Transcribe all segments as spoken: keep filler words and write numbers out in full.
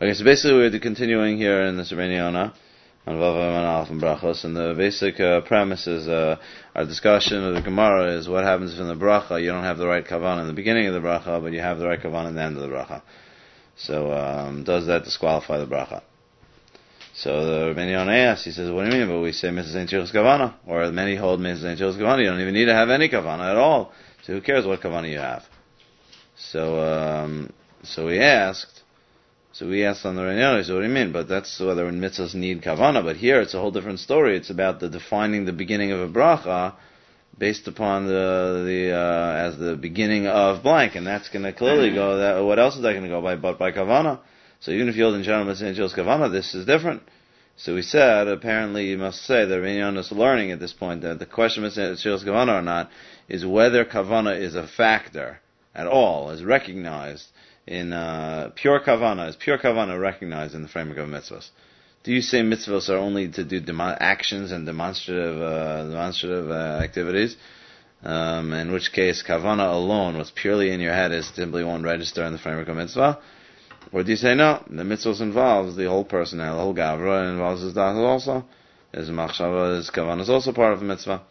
Okay, so basically we're continuing here in this Rebbeinu Yonah on Vav and Aleph and Brachos, and the basic uh, premise is uh, our discussion of the Gemara is what happens if in the bracha you don't have the right kavanah in the beginning of the bracha, but you have the right kavanah in the end of the bracha. So um, does that disqualify the bracha? So the Rebbeinu Yonah asks, he says, what do you mean? But we say Mitzvah Ein Tzirus Kavanah, or many hold Mitzvah Ein Tzirus Kavanah. You don't even need to have any kavanah at all. So who cares what kavanah you have? So um, so we asked. So we asked on the Rebbeinu Yonah, so what do you mean? But that's whether mitzvahs need kavanah. But here it's a whole different story. It's about the defining the beginning of a bracha based upon the the uh, as the beginning of blank, and that's going to clearly go. That what else is that going to go by? But by kavanah. So even if you hold in general mitzvah Tzirus kavanah, this is different. So we said apparently you must say that Rebbeinu Yonah is learning at this point that the question of mitzvah Tzirus kavanah or not is whether kavanah is a factor at all, is recognized. In uh, pure kavanah, is pure kavanah recognized in the framework of mitzvahs? Do you say mitzvahs are only to do demo- actions and demonstrative uh, demonstrative uh, activities? Um, in which case, kavanah alone, what's purely in your head, is simply won't register in the framework of mitzvah? Or do you say no? The mitzvahs involves the whole personnel, the whole gavra, and involves his das also. His machshava, his kavanah is also part of the mitzvah.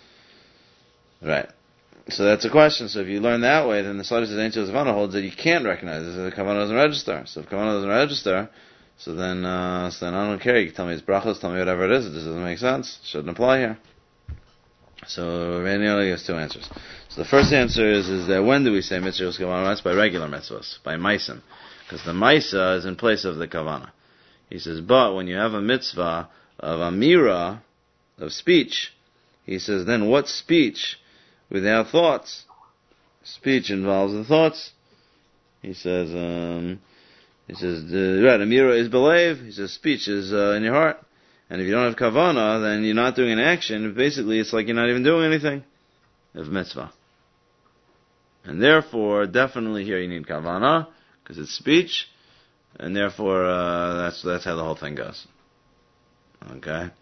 Right. So that's a question. So if you learn that way, then the Salish Ein Tzirus Kavanah holds that you can't recognize it. The Kavanah doesn't register. So if Kavanah doesn't register, so then, uh, so then I don't care. You can tell me it's brachos, tell me whatever it is. It just doesn't make sense. It shouldn't apply here. So Rebbeinu Yonah gives two answers. So the first answer is is that when do we say mitzvah Tzirus Kavanah? That's by regular mitzvahs, by maisim, because the maisa is in place of the kavanah. He says, but when you have a mitzvah of amira, of speech, he says, then what speech? Without thoughts. Speech involves the thoughts. He says, um, he says, right, Amira is believe. He says, speech is uh, in your heart. And if you don't have kavanah, then you're not doing an action. Basically, it's like you're not even doing anything of mitzvah. And therefore, definitely here you need kavanah, because it's speech. And therefore, uh, that's that's how the whole thing goes. Okay?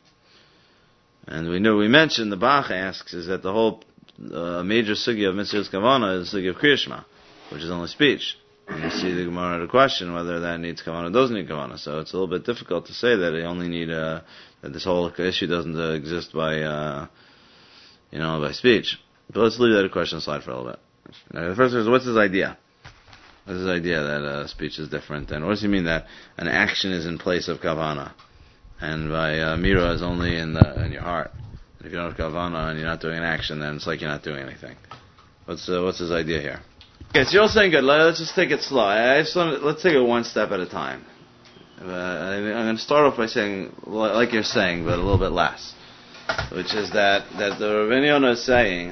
And we know, we mentioned, the Bach asks, is that the whole a uh, major sugya of mitzvah kavanah is the sugya of Kriya Shema, which is only speech. And you see the Gemara had a question whether that needs kavanah or doesn't need kavanah. So it's a little bit difficult to say that you only need uh, that this whole issue doesn't uh, exist by uh, you know by speech. But let's leave that question aside for a little bit. Now, the first is, what's his idea? What's his idea that uh, speech is different? And what does he mean that an action is in place of kavanah, and by uh, mira is only in the in your heart? If you don't have kavanah and you're not doing an action, then it's like you're not doing anything. What's uh, what's his idea here? Okay, so you're saying good. Let's just take it slow. I just want to, let's take it one step at a time. Uh, I'm going to start off by saying, like you're saying, but a little bit less, which is that that the Rebbeinu Yonah is saying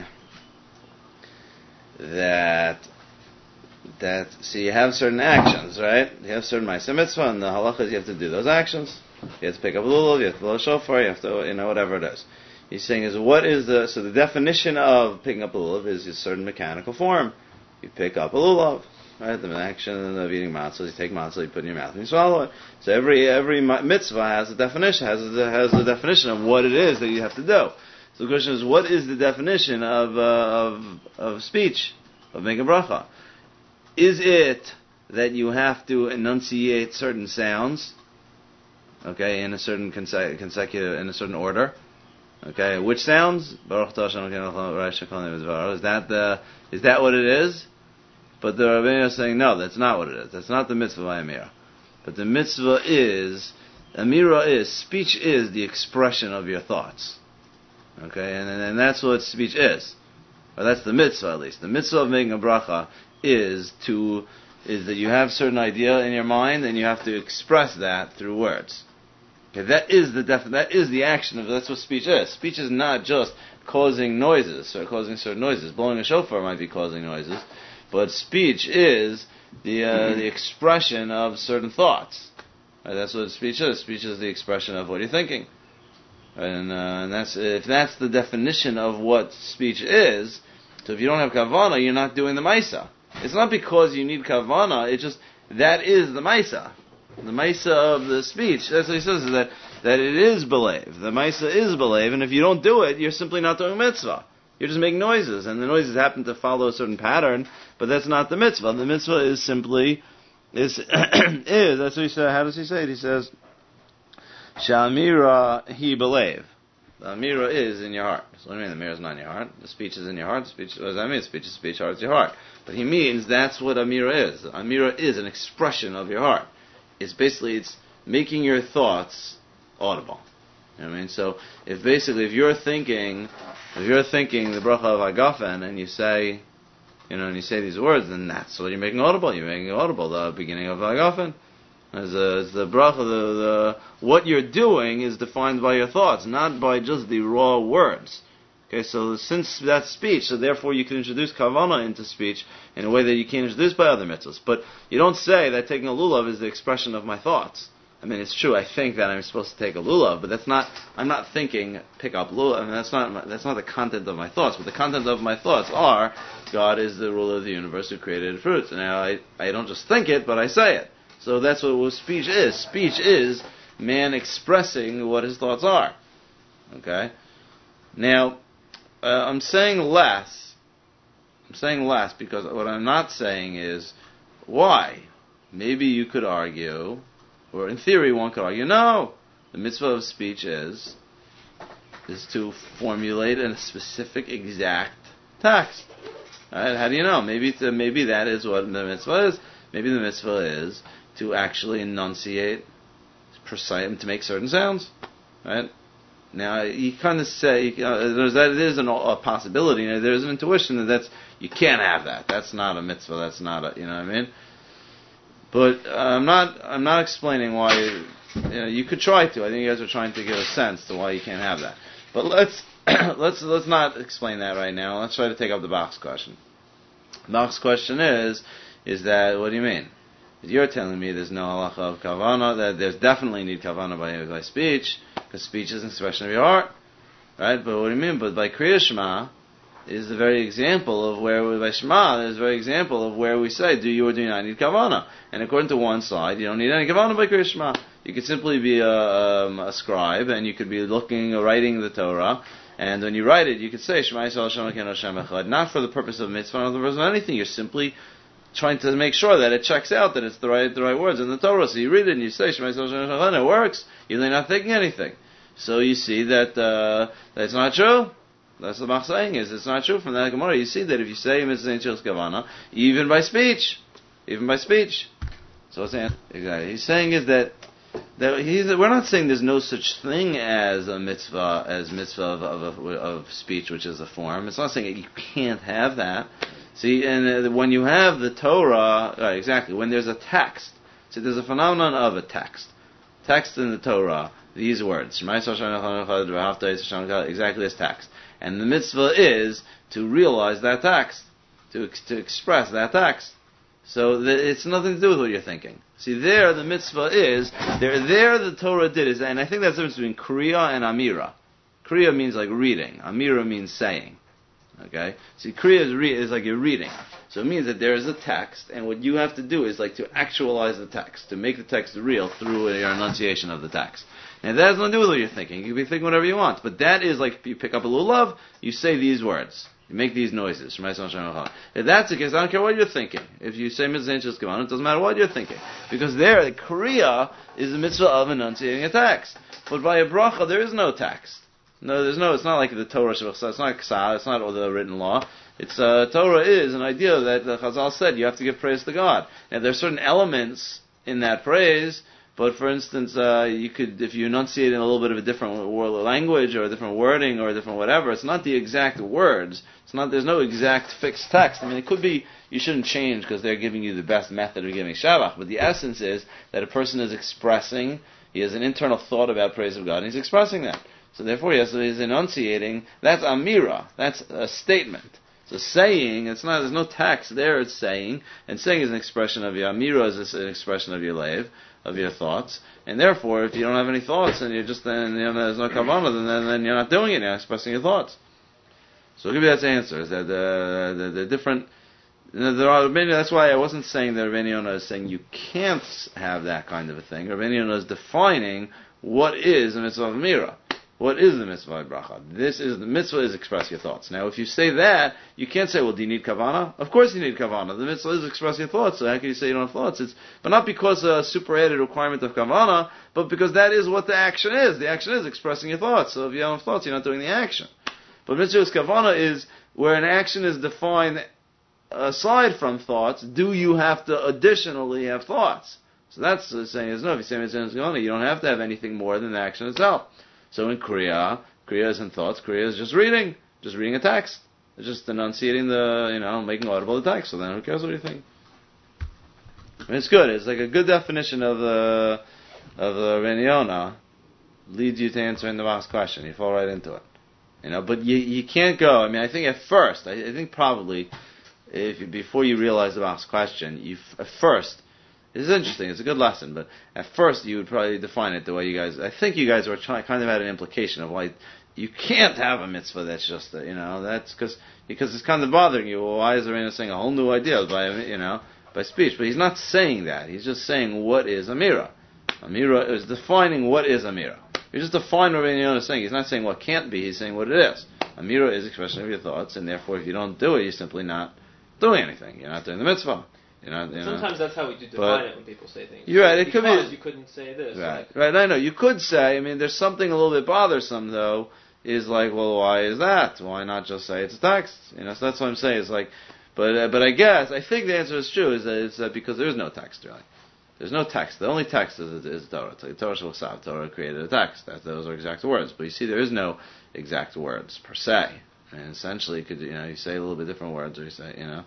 that that see you have certain actions, right? You have certain ma'aseh mitzvah, and the halacha is you have to do those actions. You have to pick up a lulav, you have to blow a shofar, you have to, you know, whatever it is. He's saying is what is the so the definition of picking up a lulav is a certain mechanical form. You pick up a lulav, right? The action of eating matzah, you take matzah, you put it in your mouth and you swallow it. So every every mitzvah has a definition, has a, has a definition of what it is that you have to do. So the question is, what is the definition of uh, of of speech, of making bracha? Is it that you have to enunciate certain sounds, okay, in a certain conse- consecutive, in a certain order? Okay, which sounds? Is that the is that what it is? But the Rebbeinu is saying no, that's not what it is. That's not the mitzvah by Amira. But the mitzvah is Amira is speech is the expression of your thoughts. Okay, and and that's what speech is. Or that's the mitzvah at least. The mitzvah of making a bracha is to is that you have certain idea in your mind and you have to express that through words. Okay, that is the def- that is the action of that's what speech is. Speech is not just causing noises or causing certain noises. Blowing a shofar might be causing noises, but speech is the uh, the expression of certain thoughts. Right, that's what speech is. Speech is the expression of what you're thinking, and, uh, and that's if that's the definition of what speech is. So if you don't have kavanah, you're not doing the maisa. It's not because you need kavanah. It's just that is the maisa. The maisa of the speech, that's what he says, is that, that it is believe. The maisa is believe, and if you don't do it, you're simply not doing mitzvah. You're just making noises, and the noises happen to follow a certain pattern, but that's not the mitzvah. The mitzvah is simply is, is, that's what he said. How does he say it? He says, Shamira he believe. The Amira is in your heart. So what do you mean the Amira is not in your heart? The speech is in your heart. The speech, what does that mean? Speech is speech, heart is your heart. But he means that's what Amira is. Amira is an expression of your heart. It's basically, it's making your thoughts audible. You know what I mean? So if basically, if you're thinking, if you're thinking the bracha of Hagafen and you say, you know, and you say these words, then that's what you're making audible. You're making audible the beginning of Hagafen. As, a, as the bracha, the, the what you're doing is defined by your thoughts, not by just the raw words. Okay, so since that's speech, so therefore you can introduce kavana into speech in a way that you can't introduce by other mitzvahs. But you don't say that taking a lulav is the expression of my thoughts. I mean, it's true. I think that I'm supposed to take a lulav, but that's not. I'm not thinking pick up lulav. I mean, that's not. My, that's not the content of my thoughts. But the content of my thoughts are God is the ruler of the universe who created fruits. And now I I don't just think it, but I say it. So that's what speech is. Speech is man expressing what his thoughts are. Okay? Now, uh, I'm saying less. I'm saying less because what I'm not saying is why. Maybe you could argue, or in theory one could argue, no, the mitzvah of speech is is to formulate a specific, exact text. Right? How do you know? Maybe to, maybe that is what the mitzvah is. Maybe the mitzvah is to actually enunciate, precise, to make certain sounds, right? Now you kind of say uh, there's that it is an, a possibility. You know, there's an intuition that that's you can't have that. That's not a mitzvah. That's not a you know what I mean. But uh, I'm not I'm not explaining why. You know, you could try to. I think you guys are trying to give a sense to why you can't have that. But let's let's let's not explain that right now. Let's try to take up the Bach's question. Bach's question is is that what do you mean? You're telling me there's no halacha of kavana, that there's definitely need kavana by, by speech, because speech is an expression of your heart, right? But what do you mean? But by Kriya Shema is the very example of where, by Shema, there's a very example of where we say, do you or do you not need kavana? And according to one side, you don't need any kavana by Kriya Shema. You could simply be a, um, a scribe, and you could be looking or writing the Torah, and when you write it, you could say, Shema Yisrael Hashem Elokeinu Hashem Echad, not for the purpose of mitzvah, not for the purpose of anything. You're simply trying to make sure that it checks out, that it's the right the right words in the Torah. So you read it and you say, Shema Yisrael Hashem Echad, and it works. You're really not thinking anything. So you see that uh, that's not true. That's what the Bach saying is, it's not true from that Gemara. You see that if you say Mitzvah Chil's Kavana, even by speech, even by speech. So what's the answer? Exactly. He's saying is that that he's, we're not saying there's no such thing as a mitzvah, as mitzvah of, of, of speech, which is a form. It's not saying that you can't have that. See, and uh, when you have the Torah, right, exactly, when there's a text, see, there's a phenomenon of a text. Text in the Torah, these words, exactly this text. And the mitzvah is to realize that text, to to express that text. So the, it's nothing to do with what you're thinking. See, there the mitzvah is, there, there the Torah did is, and I think that's the difference between Kriya and Amira. Kriya means like reading. Amira means saying. Okay? See, Kriya is, re- is like you're reading. So it means that there is a text, and what you have to do is like to actualize the text, to make the text real through your enunciation of the text. And that has nothing to do with what you're thinking. You can be thinking whatever you want. But that is like, you pick up a lulav, you say these words. You make these noises. If that's the case, I don't care what you're thinking. If you say mitzvah Chil's Kavana, it doesn't matter what you're thinking. Because there, the Kriya is the mitzvah of enunciating a text. But by a bracha, there is no text. No, there's no, it's not like the Torah, it's not Ksah, it's not the written law. It's, uh, Torah is an idea that the Chazal said you have to give praise to God. Now, there are certain elements in that praise, but for instance, uh, you could, if you enunciate in a little bit of a different language or a different wording or a different whatever, it's not the exact words. It's not, there's no exact fixed text. I mean, it could be, you shouldn't change because they're giving you the best method of giving Shavach, but the essence is that a person is expressing, he has an internal thought about praise of God, and he's expressing that. So therefore, yes, so he's enunciating, that's Amira, that's a statement. So saying, it's not, there's no text there, it's saying, and saying is an expression of your Amira, is an expression of your lave, of your thoughts, and therefore, if you don't have any thoughts, and you're just, then, you know, there's no kavanah, then, then, then you're not doing it, you're not expressing your thoughts. So I'll give you that answer, is that the, the, the different, there are many, that's why I wasn't saying that Rabbeinu Yonah is saying you can't have that kind of a thing. Rabbeinu Yonah is defining what is a mitzvah of Amira. What is the mitzvah of bracha? This is the mitzvah is express your thoughts. Now, if you say that, you can't say, well, do you need kavana? Of course you need kavana. The mitzvah is express your thoughts. So how can you say you don't have thoughts? It's but not because a super added requirement of kavana, but because that is what the action is. The action is expressing your thoughts. So if you don't have thoughts, you're not doing the action. But mitzvah kavana is where an action is defined aside from thoughts. Do you have to additionally have thoughts? So that's the saying is no. If you say mitzvah kavana, you don't have to have anything more than the action itself. So in Kriya, Kriya isn't thoughts, Kriya is just reading, just reading a text. It's just enunciating the, you know, making audible the text. So then who cares what you think? I mean, it's good. It's like a good definition of the, of the Rabbeinu Yonah leads you to answering the last question. You fall right into it. You know, but you you can't go, I mean, I think at first, I, I think probably, if you, before you realize the last question, you, at first, it's interesting. It's a good lesson, but at first you would probably define it the way you guys. I think you guys were trying, kind of had an implication of why you can't have a mitzvah that's just a, you know that's because because it's kind of bothering you. Well, why is Arena saying a whole new idea by you know by speech? But he's not saying that. He's just saying what is Amira. Amira is defining what is Amira. He's just defining what Rabbeinu Yonah is saying. He's not saying what can't be. He's saying what it is. Amira is expression of your thoughts, and therefore if you don't do it, you're simply not doing anything. You're not doing the mitzvah. You know, you Sometimes know. that's how we do define but, it when people say things. You're right. It because could be. You couldn't say this. Right. Like, right. I know. You could say. I mean, there's something a little bit bothersome though. Is like, well, why is that? Why not just say it's a text? You know. So that's what I'm saying. It's like, but uh, but I guess I think the answer is true. Is that it's that because there is no text really. There's no text. The only text is is Torah. It's like Torah Shalsav. Torah created a text. That those are exact words. But you see, there is no exact words per se. And essentially, you could you know you say a little bit different words, or you say you know.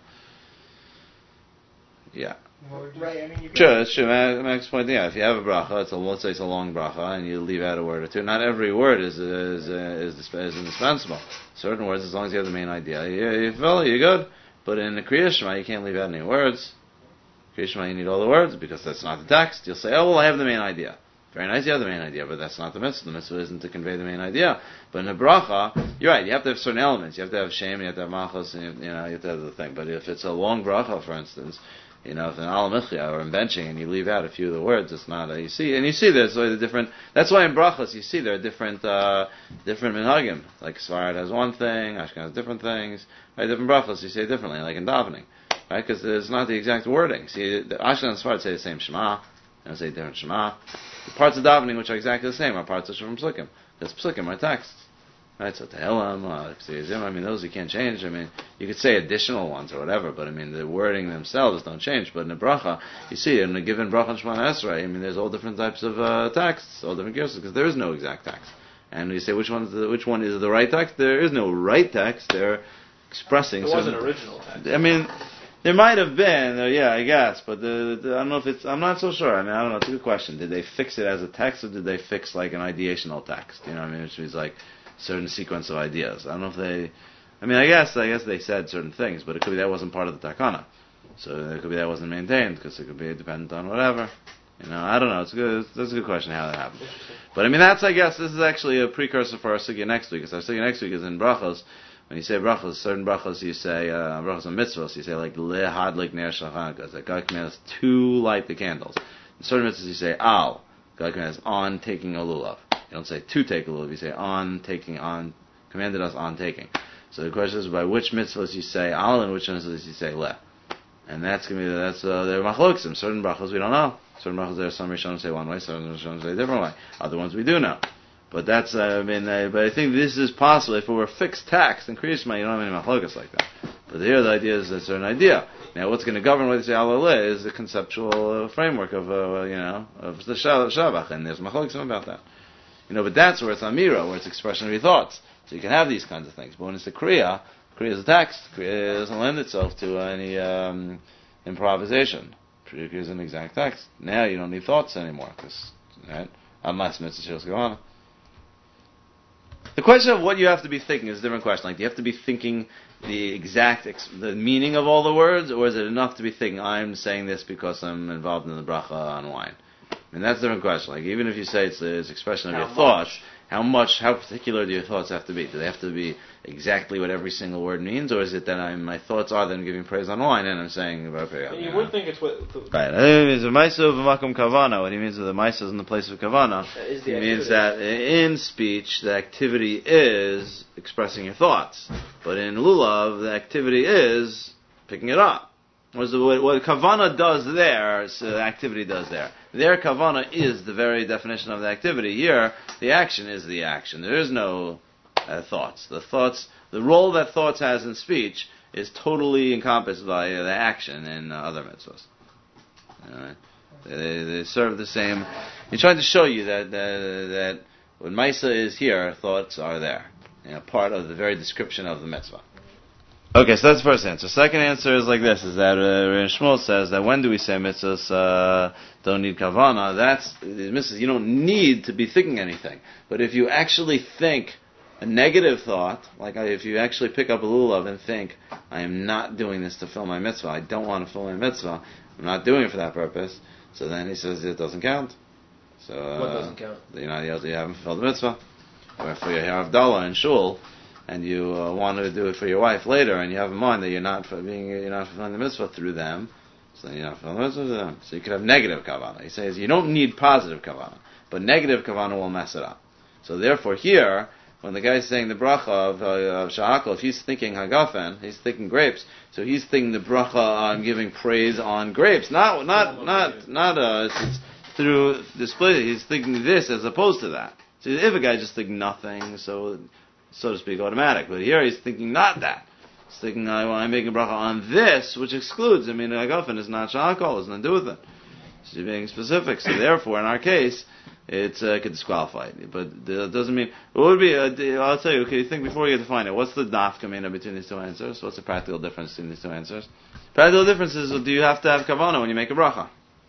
Yeah. Right, I mean, you sure, that's true. Max point, yeah. If you have a bracha, it's a, let's say it's a long bracha, and you leave out a word or two. Not every word is is is, is, is indispensable. Certain words, as long as you have the main idea, you, you follow, you're good. But in the Kriya Shema, you can't leave out any words. Kriya Shema, you need all the words because that's not the text. You'll say, oh well, I have the main idea. Very nice, you have the main idea, but that's not the mitzvah. The mitzvah isn't to convey the main idea. But in a bracha, you're right. You have to have certain elements. You have to have shem, you have to have machos, and you, you know you have to have the thing. But if it's a long bracha, for instance. You know, if in Alamichya or in benching and you leave out a few of the words, it's not. Uh, you see, and you see there's the different. That's why in brachas you see there are different, uh, different minhagim. Like Sfarad has one thing, Ashkenaz has different things. Right, different brachas you say differently, like in davening, right? Because it's not the exact wording. See, the Ashkenaz and Sfarad say the same Shema, and say different Shema. The parts of davening which are exactly the same are parts which are from Psukim. Because Psukim are texts. Right, so Tehillim, uh, I mean, those you can't change. I mean, you could say additional ones or whatever, but I mean, the wording themselves don't change. But in a bracha, you see, in a given bracha and Shemona Esrei, I mean, there's all different types of uh, texts, all different gears, because there is no exact text. And you say, which one is the, which one is the right text? There is no right text. They're expressing. There was an original text. I mean, there might have been, uh, yeah, I guess, but the, the, I don't know if it's. I'm not so sure. I mean, I don't know. It's a good question. Did they fix it as a text, or did they fix like an ideational text? You know what I mean? Which means like. Certain sequence of ideas. I don't know if they. I mean, I guess I guess they said certain things, but it could be that wasn't part of the takana. So it could be that wasn't maintained because it could be dependent on whatever. You know, I don't know. It's a good. That's a good question how that happened. But I mean, that's I guess this is actually a precursor for our sugya next week. Because our sugya next week is in brachos. When you say brachos, certain brachos you say uh, brachos and mitzvahs. You say like lehadlik ner shachankas. That God commands to light the candles. In certain mitzvahs you say al. God commands on taking a lulav. You don't say to take a lulav, you say on taking, on, commanded us on taking. So the question is by which mitzvahs you say al and which mitzvahs you say le. And that's going to be, that's, uh, they're machloksim. Certain brachos we don't know. Certain brachos there, some Rishonim say one way, some Rishonim say a different way. Other ones we do know. But that's, uh, I mean, uh, but I think this is possible. If it were fixed text in Kriya Shema, you don't have any machlokas like that. But here the idea is a certain idea. Now what's going to govern whether you say al or le is the conceptual uh, framework of, uh, you know, of the Shabbat. And there's machlokas about that. You know, but that's where it's Amira, where it's expression of your thoughts. So you can have these kinds of things. But when it's a Kriya, Kriya is a text. Kriya doesn't lend itself to any um, improvisation. Kriya is an exact text. Now you don't need thoughts anymore, because, right? Unless mitzvah shil's gevana. The question of what you have to be thinking is a different question. Like, do you have to be thinking the exact, ex- the meaning of all the words, or is it enough to be thinking, I'm saying this because I'm involved in the bracha on wine? I mean, that's a different question. Like, even if you say it's, it's expression of how your much? thoughts, how much, how particular do your thoughts have to be? Do they have to be exactly what every single word means, or is it that I'm, my thoughts are that I'm giving praise on wine and I'm saying about prayer? You would think it's what. The, right. It means the Maisa of Makom Kavana. What he means with the Maisa is in the place of Kavana. Is the It means activity. that in speech, the activity is expressing your thoughts. But in Lulav, the activity is picking it up. What, what Kavana does there, so the activity does there. Their Kavana is the very definition of the activity. Here, the action is the action. There is no uh, thoughts. The thoughts, the role that thoughts has in speech is totally encompassed by uh, the action in uh, other mitzvahs. Alright. They, they serve the same. He's trying to show you that that, that when Maisa is here, thoughts are there. You know, part of the very description of the mitzvah. Okay, so that's the first answer. Second answer is like this: is that uh, Rabbi Shmuel says that when do we say mitzvahs uh, don't need kavana? That's mitzvahs. You don't need to be thinking anything. But if you actually think a negative thought, like if you actually pick up a lulav and think, I am not doing this to fill my mitzvah. I don't want to fill my mitzvah. I'm not doing it for that purpose. So then he says it doesn't count. So uh, what doesn't count? You know, you haven't fulfilled the mitzvah. Or for your Havdalah in shul, and you uh, want to do it for your wife later, and you have in mind that you're not for being you're not fulfilling the mitzvah through them, so then you're not fulfilling the mitzvah through them. So you could have negative kavanah. He says you don't need positive kavanah, but negative kavanah will mess it up. So therefore, here when the guy's saying the bracha of, uh, of shahakol, if he's thinking hagafen, he's thinking grapes. So he's thinking the bracha on giving praise on grapes, not not not not uh, it's, it's through display. He's thinking this as opposed to that. So if a guy just thinking nothing, so. so to speak, automatic. But here he's thinking not that. He's thinking, I want to make a bracha on this, which excludes. I mean, hagafen is not shahakol, it's nothing to do with it. So you're being specific. So therefore, in our case, it's uh, could disqualify it. But it doesn't mean, what would be, uh, I'll tell you, okay, think before you define it, what's the nafkamina between these two answers? What's the practical difference between these two answers? Practical difference is, do you have to have kavanah when you make a bracha?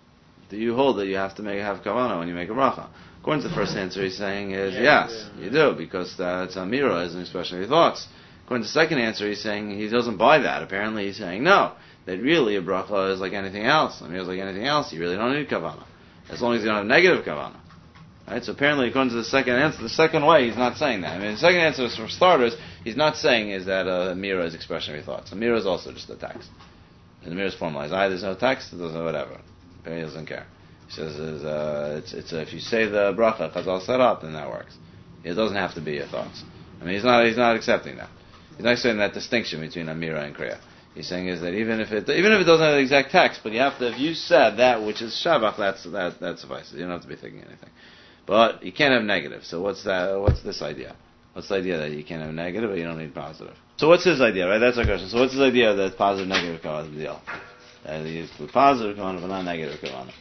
Do you hold that you have to make have kavanah when you make a bracha? According to the first answer, he's saying is yeah, yes, yeah. you do, because that's amira, is an expression of your thoughts. According to the second answer, he's saying he doesn't buy that. Apparently, he's saying no, that really a bracha is like anything else. Amira is like anything else. You really don't need kavanah, as long as you don't have negative kavanah. Right? So apparently, according to the second answer, the second way, he's not saying that. I mean, the second answer is, for starters, he's not saying is that uh, amira is expression of your thoughts. Amira is also just a text. And amira is formalized. Either there's no text, there's no whatever. Apparently, he doesn't care. He says is, uh, it's, it's, uh, if you say the bracha, Chazal set up, then that works. It doesn't have to be your thoughts. I mean, he's not he's not accepting that. He's not saying that distinction between Amira and Kriya. He's saying is that even if it even if it doesn't have the exact text, but you have to, if you said that which is Shabbat, that's that that suffices. You don't have to be thinking anything. But you can't have negative. So what's that? What's this idea? What's the idea that you can't have negative, but you don't need positive? So what's his idea, right? That's our question. So what's his idea that positive, negative kavanah is the deal? That he used positive kavanah, but not negative kavanah.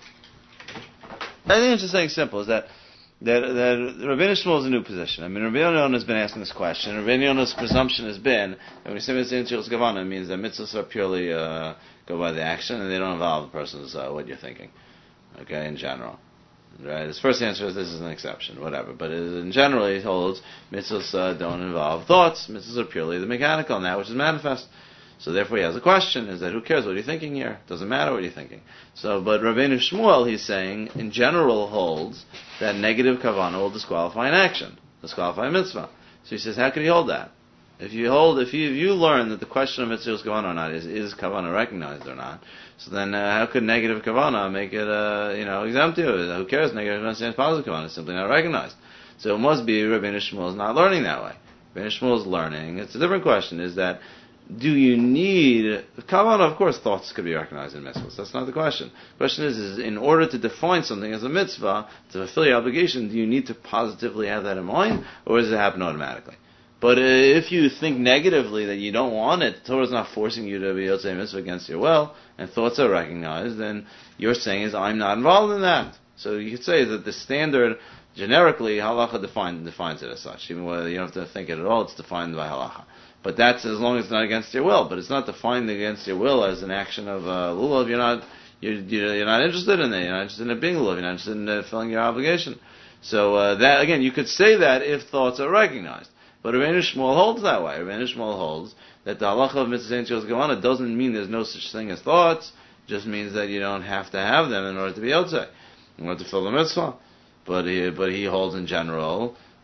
I think it's just saying simple, is that that, that Rabbeinu Shmuel is a new position. I mean, Rabbeinu Yonah has been asking this question. Rabbeinu Yonah's presumption has been that when you say mitzvah interior kavanah, it means that mitzvahs are purely uh, go by the action and they don't involve the person's uh, what you're thinking. Okay, in general. Right? His first answer is this is an exception, whatever. But in general, he holds mitzvahs uh, don't involve thoughts. Mitzvahs are purely the mechanical and that which is manifest. So therefore he has a question, is that who cares what you're thinking here? Doesn't matter what you're thinking. So, but Rabbeinu Shmuel, he's saying, in general holds that negative kavanah will disqualify an action, disqualify a mitzvah. So he says, how can he hold that? If you hold, if you, if you learn that the question of mitzvah is kavanah or not, is, is kavanah recognized or not, so then uh, how could negative kavanah make it, uh, you know, exempt you? Who cares? Negative kavanah stands positive kavanah, is simply not recognized. So it must be Rabbeinu Shmuel is not learning that way. Rabbeinu Shmuel is learning. It's a different question, is that do you need kavanah? Of course, thoughts could be recognized in mitzvahs. That's not the question. The question is, is in order to define something as a mitzvah, to fulfill your obligation, do you need to positively have that in mind, or does it happen automatically? But uh, if you think negatively that you don't want it, the Torah is not forcing you to be able to say mitzvah against your will, and thoughts are recognized, then you're saying is, I'm not involved in that. So you could say that the standard, generically, halacha define, defines it as such. Even whether you don't have to think it at all, it's defined by halacha. But that's as long as it's not against your will. But it's not defined against your will as an action of uh, lulav. You're not you're, you're not interested in it. You're not interested in it being lulav. You're not interested in uh, filling your obligation. So uh, that again, you could say that if thoughts are recognized. But Rabbeinu Shmuel holds that way. Rabbeinu Shmuel holds that the halacha of mitzvah interior kavanah doesn't mean there's no such thing as thoughts. It just means that you don't have to have them in order to be able to, in order to fill the mitzvah. But he, but he holds in general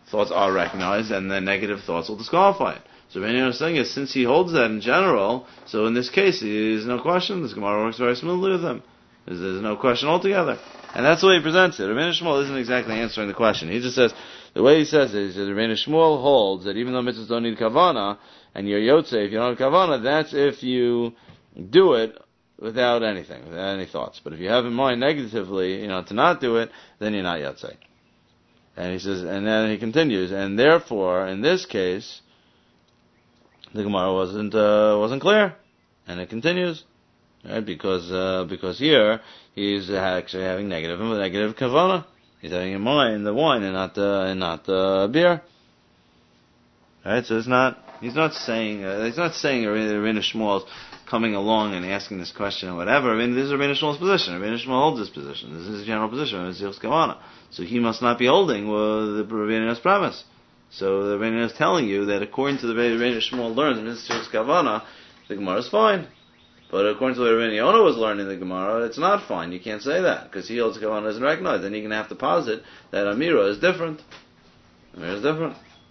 thoughts are recognized, and then negative thoughts will disqualify it. So Rabbeinu Yonah is saying is, since he holds that in general, so in this case, there's no question, this Gemara works very smoothly with him. There's, there's no question altogether. And that's the way he presents it. Rabbeinu Shmuel isn't exactly answering the question. He just says, the way he says it is that Rabbeinu Shmuel holds that even though mitzvahs don't need kavana, and you're yotze, if you don't have kavana, that's if you do it without anything, without any thoughts. But if you have in mind negatively, you know, to not do it, then you're not yotze. And he says, and then he continues, and therefore, in this case, the Gemara wasn't uh, wasn't clear, and it continues, right? Because uh, because here he's actually having negative negative kavana. He's having in mind the wine and not uh, and not uh, beer. Right? So it's not he's not saying uh, he's not saying Rabbeinu Shmuel's coming along and asking this question or whatever. I mean, this is Rabbeinu Shmuel's position. Rabbeinu Shmuel holds this position. This is his general position. It's Yichus Kavana. So he must not be holding well, the Rabbeinu Yonah's premise. So the Rabbeinu Yonah is telling you that according to the way Rabbeinu Shmuel learns in Yichus Kavana, the Gemara is fine. But according to the way Rabbeinu Yonah was learning the Gemara, it's not fine. You can't say that because he holds Kavana isn't recognized. Then you're going to have to posit that Amira is different. Amira is different.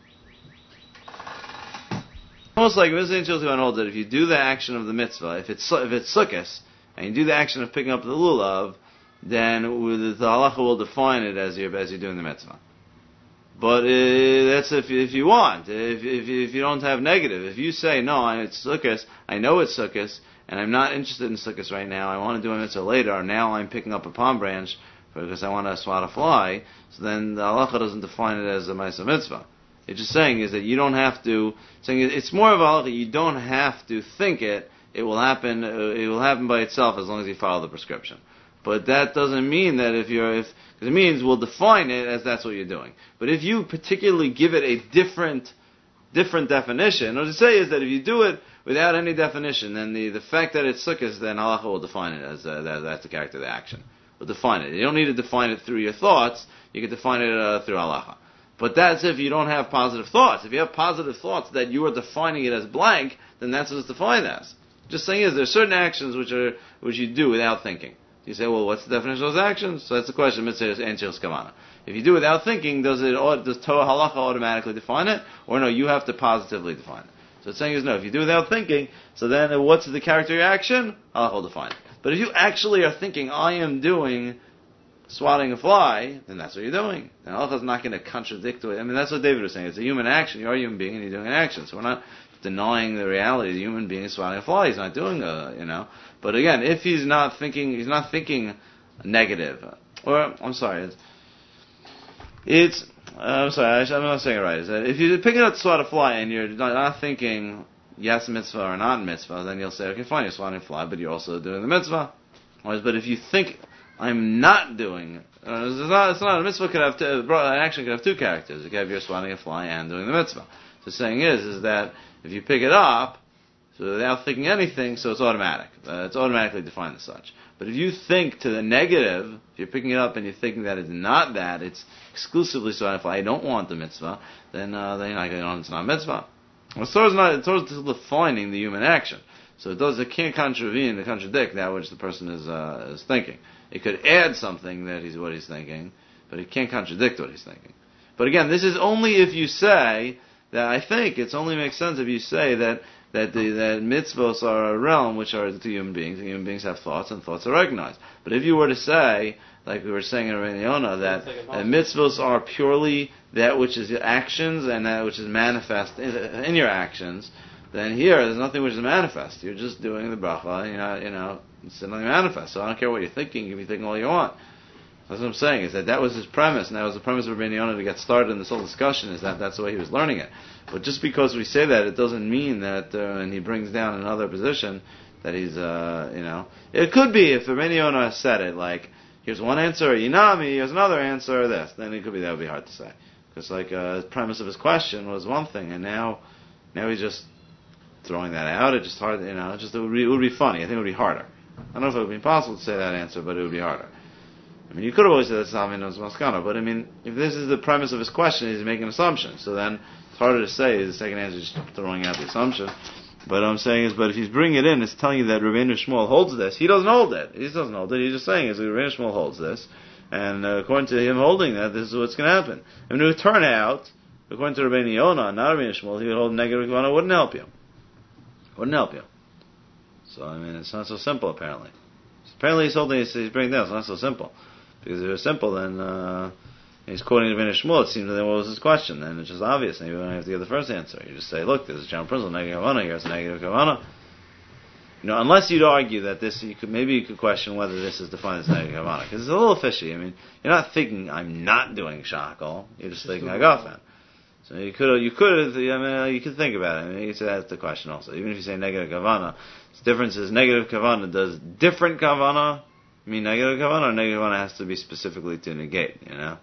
Almost like Mister Chilton holds that if you do the action of the mitzvah, if it's if it's sukkahs, and you do the action of picking up the lulav, then the halacha will define it as you're as you're doing the mitzvah. But uh, that's if if you want. If, if if you don't have negative, if you say no, it's sukkahs, I know it's sukkahs, and I'm not interested in sukkahs right now. I want to do a mitzvah later. Or now I'm picking up a palm branch because I want to swat a fly. So then the halacha doesn't define it as a ma'aseh mitzvah. It's just saying is that you don't have to. Saying it's more of a halacha. You don't have to think it. It will happen. Uh, it will happen by itself as long as you follow the prescription. But that doesn't mean that if you're if because it means we'll define it as that's what you're doing. But if you particularly give it a different different definition, what to say is that if you do it without any definition, then the, the fact that it's sukkahs, then halacha will define it as uh, that, that's the character of the action. Will define it. You don't need to define it through your thoughts. You can define it uh, through halacha. But that's if you don't have positive thoughts. If you have positive thoughts that you are defining it as blank, then that's what it's defined as. Just saying is there are certain actions which are which you do without thinking. You say, well, what's the definition of those actions? So that's the question. Mitzvah is Yichus Kavana. If you do it without thinking, does it does Torah halacha automatically define it, or no? You have to positively define it. So it's saying is no. If you do it without thinking, so then what's the character of your action? Halacha will define it. But if you actually are thinking, I am doing swatting a fly, then that's what you're doing. And halacha is not going to contradict it. I mean, that's what David was saying. It's a human action. You are a human being, and you're doing an action. So we're not denying the reality of the human being swatting a fly. He's not doing a, you know. But again, if he's not thinking, he's not thinking negative. Or, I'm sorry, it's, it's uh, I'm sorry, I'm not saying it right. It's, uh, if you're picking up to swat a fly and you're not, not thinking, yes, mitzvah or not mitzvah, then you'll say, okay, fine, you're swatting a fly, but you're also doing the mitzvah. But if you think, I'm not doing, uh, it's, not, it's not, a mitzvah could have, two, an action could have two characters. It could have you're swatting a fly and doing the mitzvah. So the saying is, is that if you pick it up, so without thinking anything, so it's automatic. Uh, it's automatically defined as such. But if you think to the negative, if you're picking it up and you're thinking that it's not that, it's exclusively so if I don't want the mitzvah, then uh, then you're not going to, it's not a mitzvah. Well, Torah is not, Torah is defining the human action. So it does, it can't contravene, contradict that which the person is uh, is thinking. It could add something that he's what he's thinking, but it can't contradict what he's thinking. But again, this is only if you say that I think it's only makes sense if you say that that the that mitzvos are a realm which are to human beings, and human beings have thoughts, and thoughts are recognized. But if you were to say, like we were saying in Rabbeinu Yonah, that, that mitzvos are purely that which is actions and that which is manifest in, in your actions, then here there's nothing which is manifest. You're just doing the bracha, you know, you know, it's nothing manifest. So I don't care what you're thinking, you can be thinking all you want. That's what I'm saying, is that that was his premise, and that was the premise of Rabbeinu Yonah to get started in this whole discussion, is that that's the way he was learning it. But just because we say that, it doesn't mean that, uh, and he brings down another position, that he's, uh, you know, it could be if Rabbeinu Yonah said it, like, here's one answer, Yinami, here's another answer, this, then it could be, that would be hard to say. Because, like, uh, the premise of his question was one thing, and now, now he's just throwing that out, it just hard, you know, it just, it would be, it would be funny, I think it would be harder. I don't know if it would be possible to say that answer, but it would be harder. I mean, you could have always said that's Salminus Maskana, but I mean, if this is the premise of his question, he's making an assumption. So then, it's harder to say, the second answer is just throwing out the assumption. But what I'm saying is, but if he's bringing it in, it's telling you that Rabbeinu Shmuel holds this. He doesn't hold it. He doesn't hold it. He's just saying is that Rabbeinu Shmuel holds this. And uh, according to him holding that, this is what's going to happen. And it would turn out, According to Rabbeinu Yonah, not Rabbeinu Shmuel, he would hold negative kavana wouldn't help you. Wouldn't help you. So, I mean, it's not so simple, apparently. Apparently he's holding, he's, he's bringing down, it's not so simple. Because if it was simple, then uh, he's quoting Rabbeinu Shmuel, it seems that what was his question? Then it's just obvious, and you don't have to give the first answer. You just say, look, there's a general principle, negative kavana, here's a negative kavana. You know, unless you'd argue that this, you could maybe you could question whether this is defined as negative kavana, because it's a little fishy. I mean, you're not thinking I'm not doing shackle. You're just, just thinking I got that. So you could you could I mean you could think about it. I mean, you could ask the question also. Even if you say negative kavana, the difference is negative kavana does different kavana mean negative kavana, or negative kavana has to be specifically to negate. You know,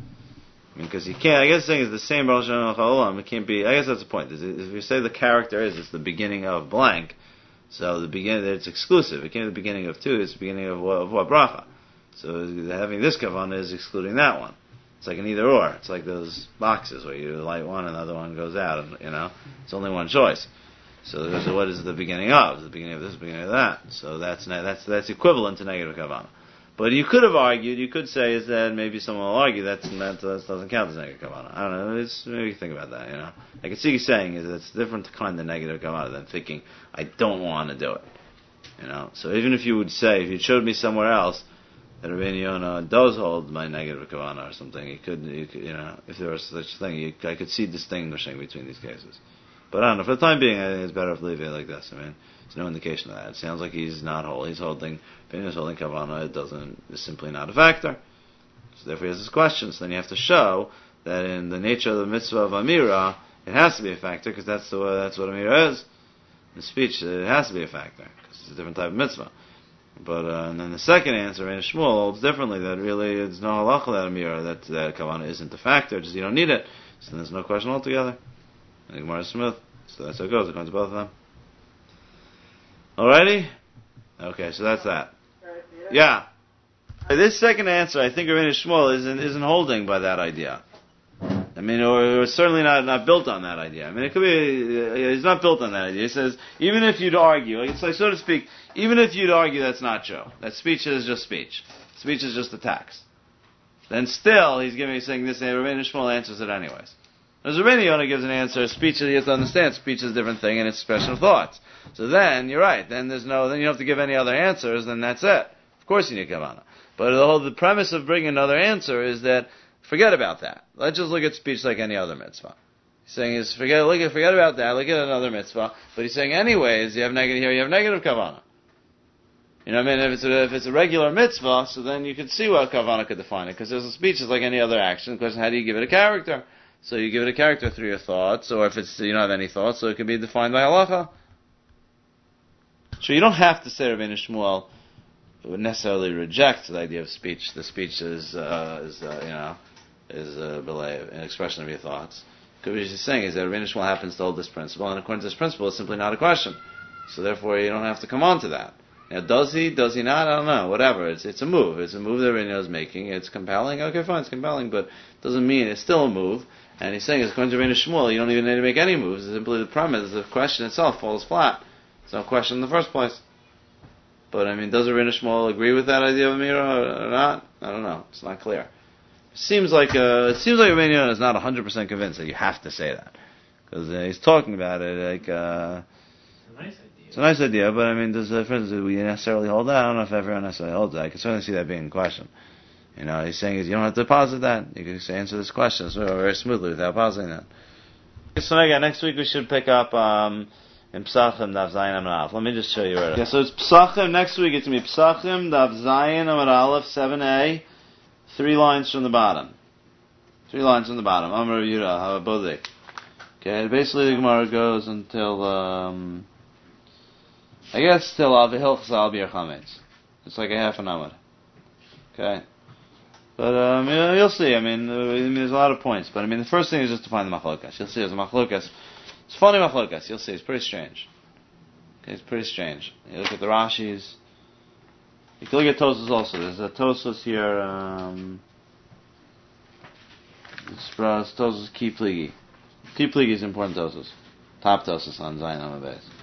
I mean, because you can't. I guess the thing is the same. It can't be. I guess that's the point. If you say the character is it's the beginning of blank. So the beginning, it's exclusive. It can't be the beginning of two. It's the beginning of what, of what bracha. So having this kavanah is excluding that one. It's like an either or. It's like those boxes where you light one and the other one goes out. And, you know, it's only one choice. So there's what is the beginning of? The beginning of this, the beginning of that. So that's that's that's equivalent to negative kavanah. But you could have argued. You could say is that maybe someone will argue that's, that that doesn't count as negative kavanah. I don't know. It's, maybe think about that. You know, I can see you saying is it's a different kind of negative kavanah than thinking I don't want to do it. You know, so even if you would say if you showed me somewhere else that Rabbeinu Yonah does hold my negative kavanah or something, you could, you could, you know, if there was such a thing, you, I could see distinguishing between these cases. But I don't know. For the time being, I think it's better if leave it like this. I mean, there's no indication of that. It sounds like he's not holding. He's holding. He's holding kavanah. It doesn't. It's simply not a factor. So therefore, he has this question. So then you have to show that in the nature of the mitzvah of Amira, it has to be a factor because that's the way, that's what Amira is. In speech, it has to be a factor because it's a different type of mitzvah. But uh, and then the second answer, Rabbeinu Shmuel holds differently. That really it's no halacha that Amira that that kavanah isn't a factor. Just you don't need it. So there's no question altogether. I think Gemara Smith. So that's how it goes. It comes to both of them. Alrighty? Okay, so that's that. Yeah. This second answer, I think Rabbeinu Shmuel isn't, isn't holding by that idea. I mean, or, or certainly not, not built on that idea. I mean, it could be, uh, it's not built on that idea. He says, even if you'd argue, like, it's like, so to speak, even if you'd argue that's not true, that speech is just speech, speech is just a text, then still, he's giving, he's saying this, and Rabbeinu Shmuel answers it anyways. As Rabbeinu Yonah gives an answer, speech, you have to understand, speech is a different thing, and it's expression of thoughts. So then, you're right, then there's no, then you don't have to give any other answers, then that's it. Of course you need kavanah. But the whole, the premise of bringing another answer is that, forget about that. Let's just look at speech like any other mitzvah. He's saying is, forget, look at, forget about that, look at another mitzvah, but he's saying anyways, you have negative, here you have negative kavanah. You know what I mean? If it's a, if it's a regular mitzvah, so then you can see what kavanah could define it, because there's a speech is like any other action. The question, how do you give it a character? So you give it a character through your thoughts, or if it's you don't have any thoughts, so it can be defined by halacha. So you don't have to say Rabbeinu Shmuel would necessarily reject the idea of speech. The speech is uh, is uh, you know is uh, an expression of your thoughts. Because what he's saying is that Rabbeinu Shmuel happens to hold this principle, and according to this principle, it's simply not a question. So therefore, you don't have to come on to that. Now, does he? Does he not? I don't know. Whatever. It's it's a move. It's a move that Rabbeinu is making. It's compelling. Okay, fine. It's compelling, but it doesn't mean it's still a move. And he's saying, according to Rabbeinu Shmuel, you don't even need to make any moves. It's simply the premise, the question itself falls flat. It's no question in the first place. But, I mean, does Rabbeinu Shmuel agree with that idea of Amira or not? I don't know. It's not clear. It seems like uh, it seems like Rabbeinu Yonah is not one hundred percent convinced that you have to say that. Because uh, he's talking about it like... Uh, it's a nice idea. It's a nice idea, but, I mean, does, uh, for instance, do we necessarily hold that? I don't know if everyone necessarily holds that. I can certainly see that being in question. You know, he's saying is you don't have to posit that. You can say answer this question so very smoothly without positing that. So again, next week we should pick up um, in Psachim Daf Zayin Amar Aleph. Let me just show you where it is. Yeah, so it's Psachim. Next week it's going to be Psachim Daf Zayin Amar Aleph seven A, three lines from the bottom. Three lines from the bottom. Amar Yura Havabodik. Okay, basically the Gemara goes until um, I guess till Al V'Hilchas Al Bir Chametz. It's like a half an hour. Okay. But um, you know, you'll see. I mean, uh, I mean, there's a lot of points. But I mean, the first thing is just to find the machlokas. You'll see there's a machlokas. It's funny machlokas. You'll see it's pretty strange. Okay, it's pretty strange. You look at the Rashis. You can look at Tosfos also. There's a Tosfos here. Um, it's Tosfos Ki Pligi. Ki Pligi is important Tosfos. Top Tosfos on Zion on the base.